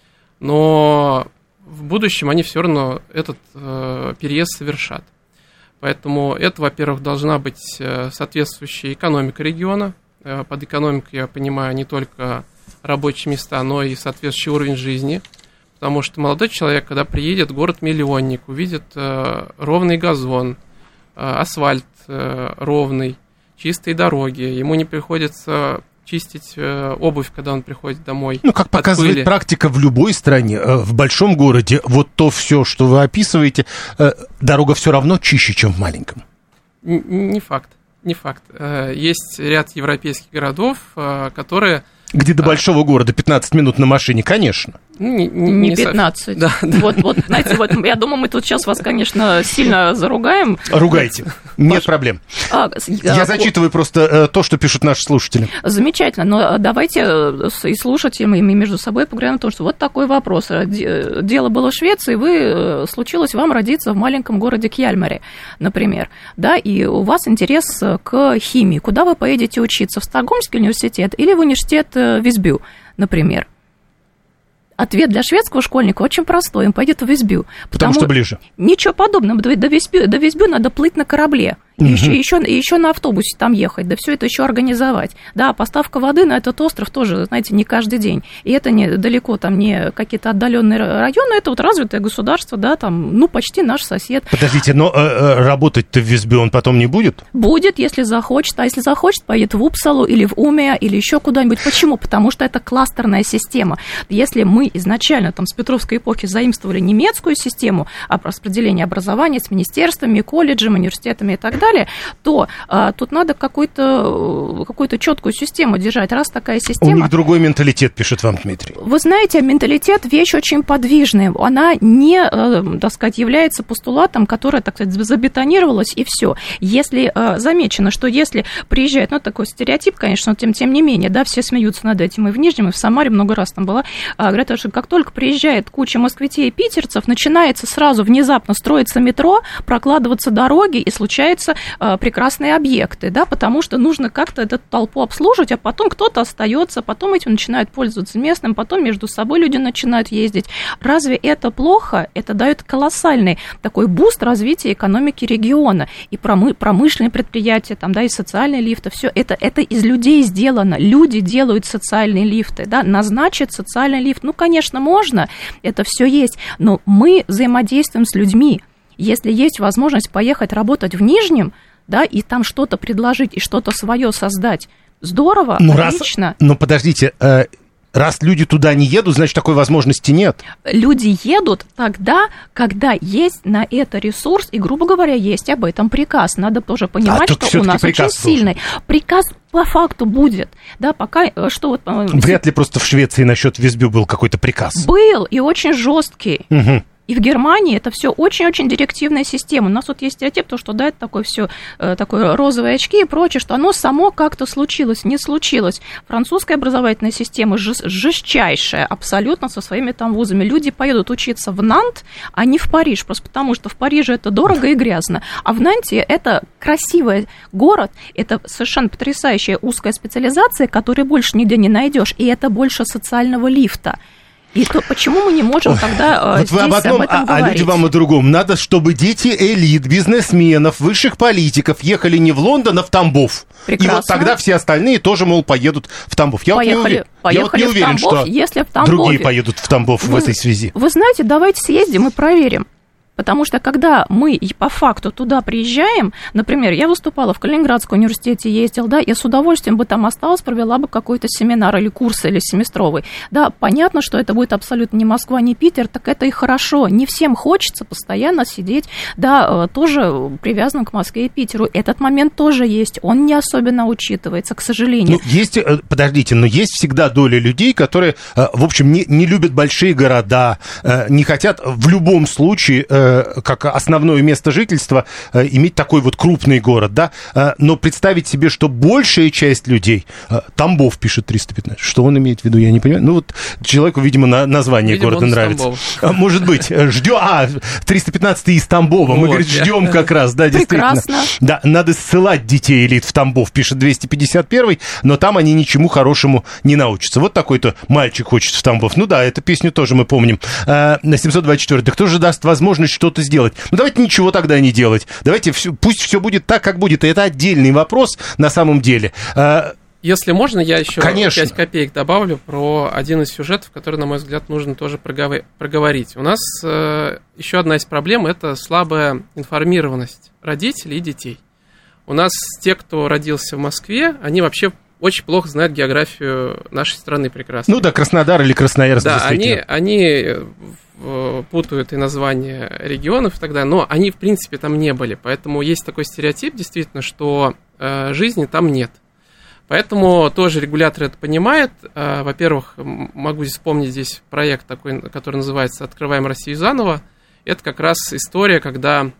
Speaker 2: но в будущем они все равно этот переезд совершат. Поэтому это, во-первых, должна быть соответствующая экономика региона. Под экономикой я понимаю не только рабочие места, но и соответствующий уровень жизни. Потому что молодой человек, когда приедет в город-миллионник, увидит ровный газон, асфальт ровный, чистые дороги, ему не приходится чистить обувь, когда он приходит домой.
Speaker 4: Ну, как показывает практика в любой стране, в большом городе, вот то все, что вы описываете, дорога все равно чище, чем в маленьком.
Speaker 2: Не факт. Есть ряд европейских городов, которые...
Speaker 4: Где до большого города 15 минут на машине, конечно.
Speaker 5: Не 15.
Speaker 2: Да.
Speaker 5: Вот, знаете, я думаю, мы тут сейчас вас, конечно, сильно заругаем.
Speaker 4: Ругайте. Нет проблем. Я зачитываю просто то, что пишут наши слушатели.
Speaker 5: Замечательно, но давайте и слушателям, и между собой поговорим о том, что вот такой вопрос. Дело было в Швеции, случилось вам родиться в маленьком городе Кьяльмаре, например, да, и у вас интерес к химии. Куда вы поедете учиться? В Стокгольмский университет или в университет Висбю, например? Ответ для шведского школьника очень простой. Он пойдет в Висбю.
Speaker 4: Потому что ближе.
Speaker 5: Ничего подобного. До Висбю надо плыть на корабле. Еще на автобусе там ехать, да все это еще организовать. Да, поставка воды на этот остров тоже, знаете, не каждый день. И это далеко там не какие-то отдаленные районы, это вот развитое государство, да, там, почти наш сосед.
Speaker 4: Подождите, но работать-то в Висбю он потом не будет?
Speaker 5: Будет, если захочет. А если захочет, поедет в Упсалу или в Умеа или еще куда-нибудь. Почему? Потому что это кластерная система. Если мы изначально там с Петровской эпохи заимствовали немецкую систему распределения образования с министерствами, колледжами, университетами и так далее, то тут надо какую-то четкую систему держать. Раз такая система...
Speaker 4: У них другой менталитет, пишет вам Дмитрий.
Speaker 5: Вы знаете, менталитет – вещь очень подвижная. Она не, так сказать, является постулатом, который, так сказать, забетонировалась, и все. Если замечено, что если приезжает, такой стереотип, конечно, но тем не менее, да, все смеются над этим, и в Нижнем, и в Самаре много раз там была, говорят, что как только приезжает куча москвитей и питерцев, начинается сразу внезапно строиться метро, прокладываться дороги, и случается прекрасные объекты, да, потому что нужно как-то эту толпу обслуживать, а потом кто-то остается, потом этим начинают пользоваться местным, потом между собой люди начинают ездить. Разве это плохо? Это дает колоссальный такой буст развития экономики региона. И промышленные предприятия, там, да, и социальные лифты, все это из людей сделано. Люди делают социальные лифты, да, назначить социальный лифт. Конечно, можно, это все есть, но мы взаимодействуем с людьми. Если есть возможность поехать работать в Нижнем, да, и там что-то предложить, и что-то свое создать, здорово, отлично.
Speaker 4: Но подождите, раз люди туда не едут, значит, такой возможности нет.
Speaker 5: Люди едут тогда, когда есть на это ресурс, и, грубо говоря, есть об этом приказ. Надо тоже понимать, что у нас очень сильный приказ по факту будет. Да, пока что...
Speaker 4: Вряд ли просто в Швеции насчет Висбю был какой-то приказ.
Speaker 5: Был, и очень жесткий.
Speaker 4: Угу.
Speaker 5: И в Германии это все очень-очень директивная система. У нас вот есть стереотип, то, что да, это такое все, такое розовые очки и прочее, что оно само как-то случилось, не случилось. Французская образовательная система жестчайшая, абсолютно со своими там вузами. Люди поедут учиться в Нант, а не в Париж, просто потому что в Париже это дорого и грязно. А в Нанте это красивый город, это совершенно потрясающая узкая специализация, которую больше нигде не найдешь, и это больше социального лифта. И то, почему мы не можем тогда
Speaker 4: вот
Speaker 5: здесь
Speaker 4: об этом
Speaker 5: говорить?
Speaker 4: А люди вам о другом. Надо, чтобы дети элит, бизнесменов, высших политиков ехали не в Лондон, а в Тамбов.
Speaker 5: Прекрасно.
Speaker 4: И вот тогда все остальные тоже, мол, поедут в Тамбов. Я вот не уверен,
Speaker 5: Тамбов,
Speaker 4: что
Speaker 5: если в Тамбове,
Speaker 4: другие поедут в Тамбов в этой связи.
Speaker 5: Вы знаете, давайте съездим и проверим. Потому что, когда мы по факту туда приезжаем, например, я выступала в Калининградском университете, ездил, да, я с удовольствием бы там осталась, провела бы какой-то семинар или курс, или семестровый. Да, понятно, что это будет абсолютно не Москва, не Питер, так это и хорошо. Не всем хочется постоянно сидеть, да, тоже привязан к Москве и Питеру. Этот момент тоже есть, он не особенно учитывается, к сожалению.
Speaker 4: Подождите, но есть всегда доля людей, которые, в общем, не любят большие города, не хотят в любом случае... как основное место жительства иметь такой вот крупный город, да, но представить себе, что большая часть людей, Тамбов пишет 315, что он имеет в виду, я не понимаю, вот человеку, видимо, название города нравится. Может быть, ждем, 315 из Тамбова, мы, говорит, ждем как раз, да, действительно.
Speaker 5: Прекрасно.
Speaker 4: Да, надо ссылать детей элит в Тамбов, пишет 251, но там они ничему хорошему не научатся. Вот такой-то мальчик хочет в Тамбов. Ну да, эту песню тоже мы помним. На 724, да кто же даст возможность что-то сделать? Давайте ничего тогда не делать. Давайте пусть все будет так, как будет. И это отдельный вопрос на самом деле.
Speaker 2: Если можно, я еще
Speaker 4: Конечно.
Speaker 2: 5 копеек добавлю про один из сюжетов, который, на мой взгляд, нужно тоже проговорить. У нас еще одна из проблем – это слабая информированность родителей и детей. У нас те, кто родился в Москве, они вообще очень плохо знают географию нашей страны прекрасно.
Speaker 4: Ну да, Краснодар или Красноярск.
Speaker 2: Да, они путают и названия регионов и так далее, но они, в принципе, там не были. Поэтому есть такой стереотип, действительно, что жизни там нет. Поэтому тоже регулятор это понимает. Во-первых, могу вспомнить здесь проект такой, который называется «Открываем Россию заново». Это как раз история, когда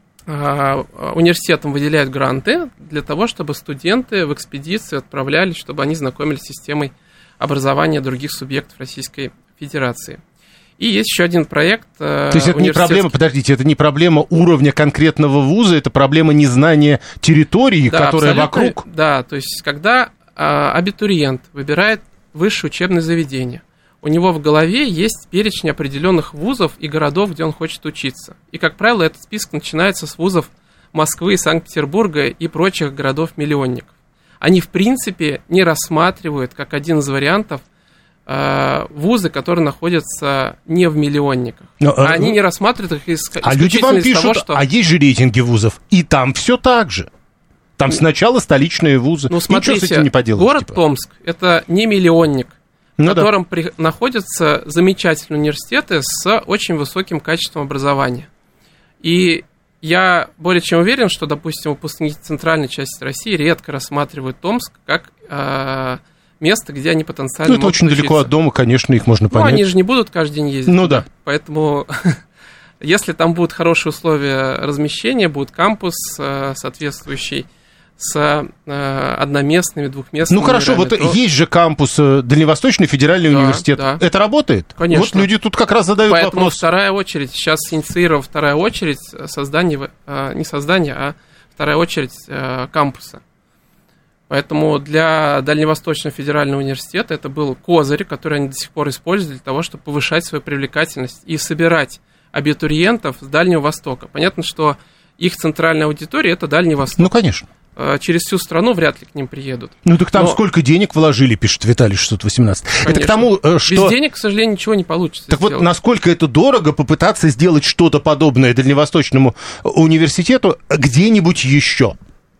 Speaker 2: университетам выделяют гранты для того, чтобы студенты в экспедиции отправлялись, чтобы они знакомились с системой образования других субъектов Российской Федерации. И есть еще один проект.
Speaker 4: То есть это не проблема, подождите, это не проблема уровня конкретного вуза, это проблема незнания территории, да, которая вокруг.
Speaker 2: Да, то есть когда абитуриент выбирает высшее учебное заведение, у него в голове есть перечень определенных вузов и городов, где он хочет учиться. И, как правило, этот список начинается с вузов Москвы, Санкт-Петербурга и прочих городов-миллионников. Они, в принципе, не рассматривают, как один из вариантов, вузы, которые находятся не в миллионниках. Они не рассматривают их исключительно
Speaker 4: люди вам пишут,
Speaker 2: из того, что...
Speaker 4: А есть же рейтинги вузов, и там все так же. Там сначала столичные вузы.
Speaker 2: Ну, смотрите,
Speaker 4: ничего с этим не поделаешь.
Speaker 2: Город Томск – это не миллионник, в котором находятся замечательные университеты с очень высоким качеством образования. И я более чем уверен, что, допустим, выпускники центральной части России редко рассматривают Томск как место, где они потенциально могут
Speaker 4: очень учиться. Далеко от дома, конечно, их можно понять.
Speaker 2: Они же не будут каждый день ездить.
Speaker 4: Ну да.
Speaker 2: Поэтому, если там будут хорошие условия размещения, будет кампус соответствующий, с одноместными, двухместными.
Speaker 4: Ну хорошо, вот есть же кампус Дальневосточный федеральный университет. Да. Это работает?
Speaker 2: Конечно.
Speaker 4: Вот люди тут как раз задают
Speaker 2: вопрос. Поэтому вторая очередь, сейчас инициирована вторая очередь создания, не создания, а вторая очередь кампуса. Поэтому для Дальневосточного федерального университета это был козырь, который они до сих пор используют для того, чтобы повышать свою привлекательность и собирать абитуриентов с Дальнего Востока. Понятно, что их центральная аудитория – это Дальний Восток.
Speaker 4: Ну, конечно.
Speaker 2: Через всю страну вряд ли к ним приедут.
Speaker 4: Ну, так там сколько денег вложили, пишет Виталий 618. Конечно. Это к тому, что...
Speaker 2: Без денег, к сожалению, ничего не получится
Speaker 4: так
Speaker 2: сделать.
Speaker 4: Вот насколько это дорого попытаться сделать что-то подобное Дальневосточному университету где-нибудь еще?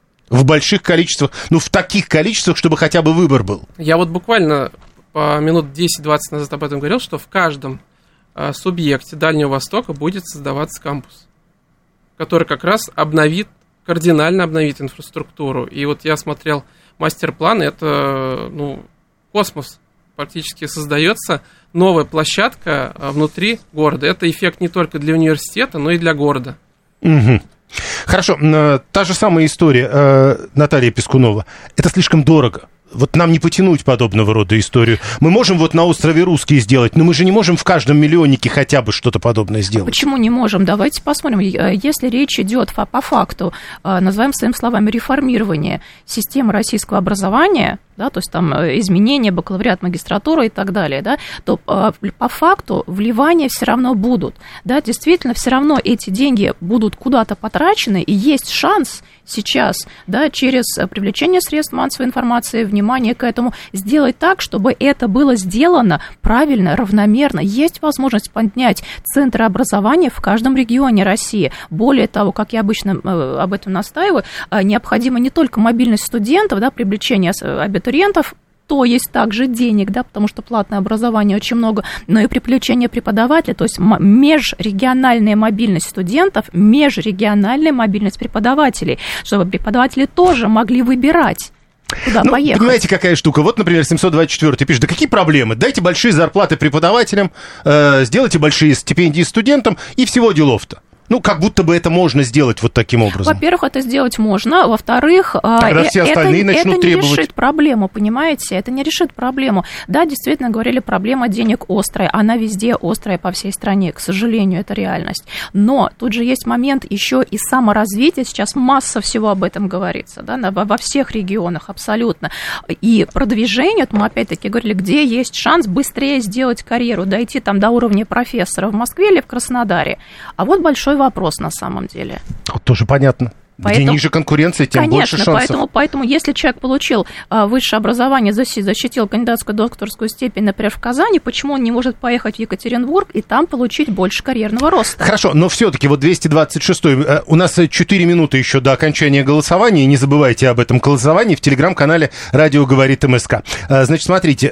Speaker 4: В больших количествах, ну, в таких количествах, чтобы хотя бы выбор был.
Speaker 2: Я вот буквально минут 10-20 назад об этом говорил, что в каждом субъекте Дальнего Востока будет создаваться кампус, который как раз кардинально обновит инфраструктуру. И вот я смотрел мастер-план, это, космос. Практически создается новая площадка внутри города. Это эффект не только для университета, но и для города.
Speaker 4: Угу. Хорошо, та же самая история, Наталья Пискунова. Это слишком дорого. Вот нам не потянуть подобного рода историю. Мы можем вот на острове Русский сделать, но мы же не можем в каждом миллионнике хотя бы что-то подобное сделать.
Speaker 5: Почему не можем? Давайте посмотрим. Если речь идет по факту, назовем своими словами, реформирование системы российского образования, да, то есть там изменения, бакалавриат, магистратура и так далее, да, то по факту вливания все равно будут. Да, действительно, все равно эти деньги будут куда-то потрачены, и есть шанс сейчас, да, через привлечение средств массовой информации, внимание к этому, сделать так, чтобы это было сделано правильно, равномерно. Есть возможность поднять центры образования в каждом регионе России. Более того, как я обычно об этом настаиваю, необходима не только мобильность студентов, да, привлечение абитуриентов, то есть также денег, да, потому что платное образование очень много, но и привлечение преподавателей, то есть межрегиональная мобильность студентов, межрегиональная мобильность преподавателей, чтобы преподаватели тоже могли выбирать, куда поехать.
Speaker 4: Понимаете, какая штука? Вот, например, 724 пишет, да какие проблемы? Дайте большие зарплаты преподавателям, сделайте большие стипендии студентам, и всего делов-то. Ну, как будто бы это можно сделать вот таким образом.
Speaker 5: Во-первых, это сделать можно. Во-вторых,
Speaker 4: тогда все остальные начнут требовать.
Speaker 5: Это не решит проблему, понимаете? Это не решит проблему. Да, действительно, говорили, проблема денег острая. Она везде острая по всей стране. К сожалению, это реальность. Но тут же есть момент еще и саморазвития. Сейчас масса всего об этом говорится, да, во всех регионах абсолютно. И продвижение, вот мы опять-таки говорили, где есть шанс быстрее сделать карьеру, дойти там до уровня профессора в Москве или в Краснодаре. А вот большой вопрос на самом деле.
Speaker 4: Вот тоже понятно. Где ниже конкуренция, тем больше шансов.
Speaker 5: Конечно, поэтому если человек получил высшее образование, защитил кандидатскую, докторскую степень, например, в Казани, почему он не может поехать в Екатеринбург и там получить больше карьерного роста?
Speaker 4: Хорошо, но все-таки вот 226-й, у нас 4 минуты еще до окончания голосования, не забывайте об этом голосовании в телеграм-канале «Радио говорит МСК». Значит, смотрите,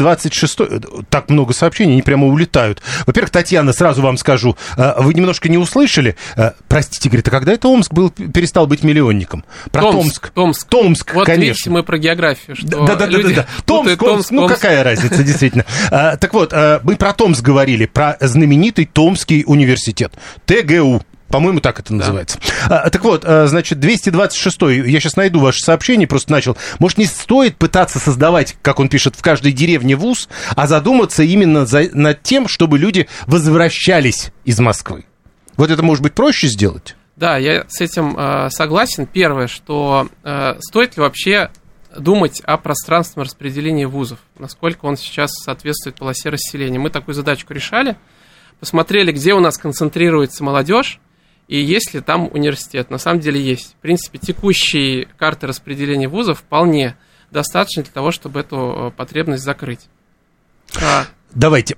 Speaker 4: 226-й, так много сообщений, они прямо улетают. Во-первых, Татьяна, сразу вам скажу, вы немножко не услышали, простите, говорит, а когда это Омск был переставлен перестал быть миллионником. Про Томск. Томск,
Speaker 2: вот
Speaker 4: конечно.
Speaker 2: Видите, мы про географию. Что
Speaker 4: да. Томск, ну какая разница, действительно. Так вот, мы про Томск говорили, про знаменитый Томский университет. ТГУ. По-моему, так это называется. Так вот, значит, 226-й, я сейчас найду ваше сообщение, просто начал. Может, не стоит пытаться создавать, как он пишет, в каждой деревне вуз, а задуматься именно над тем, чтобы люди возвращались из Москвы? Вот это, может быть, проще сделать?
Speaker 2: Да, я с этим согласен. Первое, что стоит ли вообще думать о пространственном распределении вузов, насколько он сейчас соответствует полосе расселения. Мы такую задачку решали, посмотрели, где у нас концентрируется молодежь, и есть ли там университет. На самом деле есть. В принципе, текущие карты распределения вузов вполне достаточно для того, чтобы эту потребность закрыть.
Speaker 4: Давайте.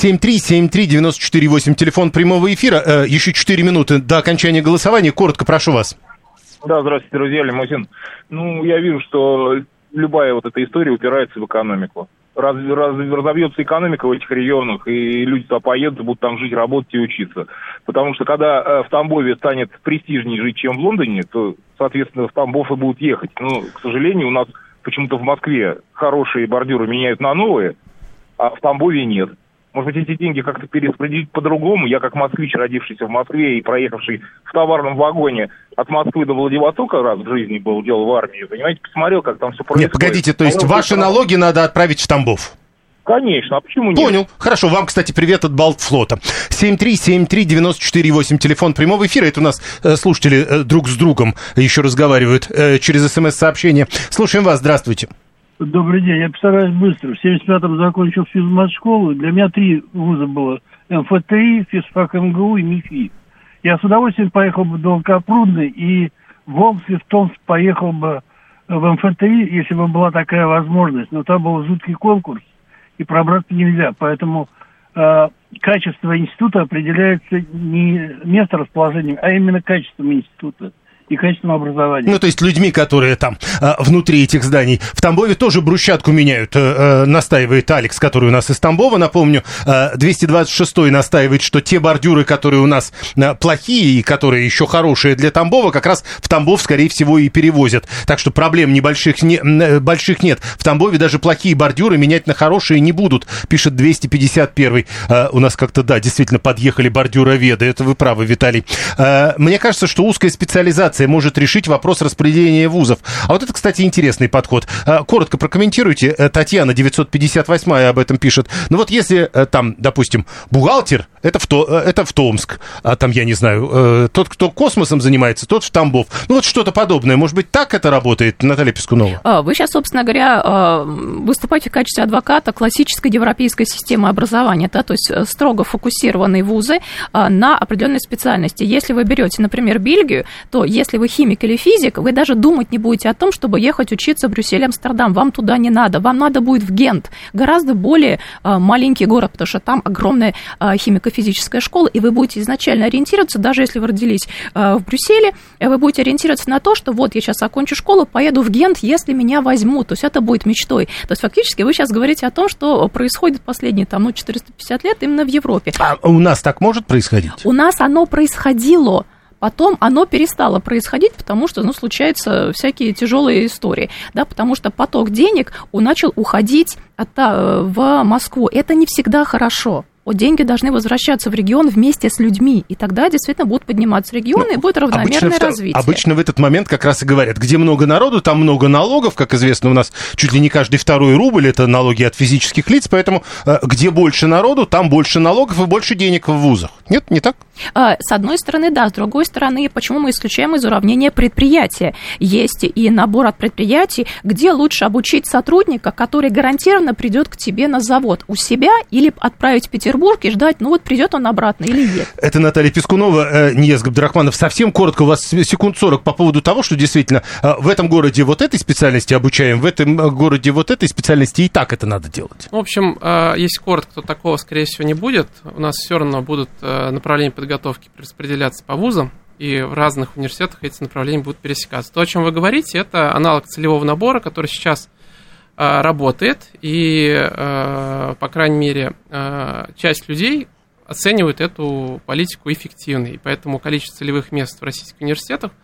Speaker 4: 7373948, телефон прямого эфира. Еще 4 минуты до окончания голосования. Коротко, прошу вас.
Speaker 6: Да, здравствуйте, друзья, Лимузин. Ну, я вижу, что любая вот эта история упирается в экономику. Разовьется экономика в этих регионах, и люди туда поедут, будут там жить, работать и учиться. Потому что когда в Тамбове станет престижнее жить, чем в Лондоне, то, соответственно, в Тамбов и будут ехать. Но, к сожалению, у нас почему-то в Москве хорошие бордюры меняют на новые, а в Тамбове нет. Может быть, эти деньги как-то перераспределить по-другому? Я, как москвич, родившийся в Москве и проехавший в товарном вагоне от Москвы до Владивостока, раз в жизни был, делал в армии, понимаете, посмотрел, как там все происходит.
Speaker 4: Нет, погодите, то есть ваши налоги надо отправить в Тамбов?
Speaker 6: Конечно, а почему нет?
Speaker 4: Понял. Хорошо, вам, кстати, привет от Балтфлота. 7373948, телефон прямого эфира. Это у нас слушатели друг с другом еще разговаривают через СМС-сообщение. Слушаем вас, здравствуйте.
Speaker 7: Добрый день, я постараюсь быстро. В 75-м закончил физмат-школу. Для меня 3 вуза было. МФТИ, физфак МГУ и МИФИ. Я с удовольствием поехал бы в Долгопрудный и в Омск и в Томск поехал бы в МФТИ, если бы была такая возможность. Но там был жуткий конкурс, и пробраться нельзя. Поэтому качество института определяется не месторасположением, а именно качеством института и качественного образования. Ну,
Speaker 4: то есть людьми, которые там внутри этих зданий. В Тамбове тоже брусчатку меняют, настаивает Алекс, который у нас из Тамбова, напомню. 226-й настаивает, что те бордюры, которые у нас плохие и которые еще хорошие для Тамбова, как раз в Тамбов, скорее всего, и перевозят. Так что проблем больших нет. В Тамбове даже плохие бордюры менять на хорошие не будут, пишет 251-й. У нас как-то, да, действительно подъехали бордюроведы. Это вы правы, Виталий. Мне кажется, что узкая специализация может решить вопрос распределения вузов. А вот это, кстати, интересный подход. Коротко прокомментируйте. Татьяна, 958-я, об этом пишет. Ну вот если там, допустим, бухгалтер, это в Томск, а там, я не знаю, тот, кто космосом занимается, тот в Тамбов. Ну вот что-то подобное. Может быть, так это работает, Наталья Пискунова?
Speaker 5: Вы сейчас, собственно говоря, выступаете в качестве адвоката классической европейской системы образования, да, то есть строго фокусированные вузы на определенной специальности. Если вы берете, например, Бельгию, то если вы химик или физик, вы даже думать не будете о том, чтобы ехать учиться в Брюссель, Амстердам. Вам туда не надо. Вам надо будет в Гент. Гораздо более маленький город, потому что там огромная химико-физическая школа, и вы будете изначально ориентироваться, даже если вы родились в Брюсселе, вы будете ориентироваться на то, что вот я сейчас окончу школу, поеду в Гент, если меня возьмут. То есть это будет мечтой. То есть фактически вы сейчас говорите о том, что происходит последние 450 лет именно в Европе.
Speaker 4: А у нас так может происходить?
Speaker 5: У нас оно происходило. Потом оно перестало происходить, потому что, случаются всякие тяжелые истории, да, потому что поток денег начал уходить в Москву. Это не всегда хорошо. Деньги должны возвращаться в регион вместе с людьми, и тогда действительно будут подниматься регионы, и будет равномерное развитие.
Speaker 4: Обычно в этот момент как раз и говорят, где много народу, там много налогов, как известно, у нас чуть ли не каждый второй рубль – это налоги от физических лиц, поэтому где больше народу, там больше налогов и больше денег в вузах. Нет, не так?
Speaker 5: С одной стороны, да, с другой стороны, почему мы исключаем из уравнения предприятия? Есть и набор от предприятий, где лучше обучить сотрудника, который гарантированно придет к тебе на завод, у себя, или отправить в Петербург и ждать, придет он обратно или нет.
Speaker 4: Это Наталья Пискунова, Нияз Габдрахманов. Совсем коротко, у вас секунд 40 по поводу того, что действительно в этом городе вот этой специальности обучаем, в этом городе вот этой специальности, и так это надо делать.
Speaker 2: В общем, если коротко, то такого, скорее всего, не будет. У нас все равно будут направления подготовки распределяться по вузам, и в разных университетах эти направления будут пересекаться. То, о чем вы говорите, это аналог целевого набора, который сейчас работает, и, по крайней мере, часть людей оценивает эту политику эффективной, и поэтому количество целевых мест в российских университетах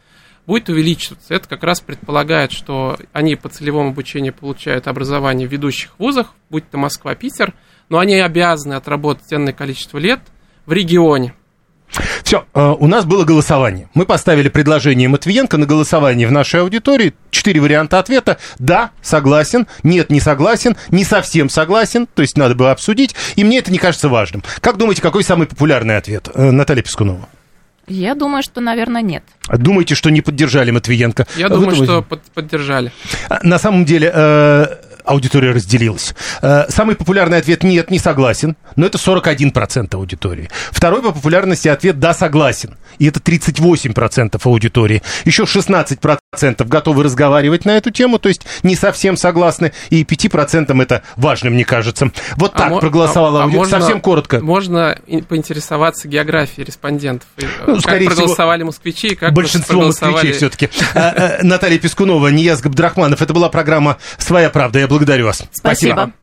Speaker 2: будет увеличиваться. Это как раз предполагает, что они по целевому обучению получают образование в ведущих вузах, будь то Москва, Питер, но они обязаны отработать энное количество лет в регионе.
Speaker 4: Все, у нас было голосование. Мы поставили предложение Матвиенко на голосование в нашей аудитории. 4 варианта ответа. Да, согласен. Нет, не согласен. Не совсем согласен. То есть надо было обсудить. И мне это не кажется важным. Как думаете, какой самый популярный ответ? Наталья Пискунова.
Speaker 5: Я думаю, что, наверное, нет.
Speaker 4: Думаете, что не поддержали Матвиенко?
Speaker 2: Я думаю, что поддержали.
Speaker 4: На самом деле... аудитория разделилась. Самый популярный ответ «нет, не согласен», но это 41% аудитории. Второй по популярности ответ «да, согласен», и это 38% аудитории. Еще 16% готовы разговаривать на эту тему, то есть не совсем согласны, и 5% это важно, мне кажется. Вот так проголосовала аудитория. Совсем коротко.
Speaker 2: Можно поинтересоваться географией респондентов.
Speaker 4: Ну,
Speaker 2: как проголосовали москвичи, как
Speaker 4: большинство москвичей все-таки. Наталья Пискунова, Нияз Габдрахманов. Это была программа «Своя правда». Я благодарю вас.
Speaker 5: Спасибо.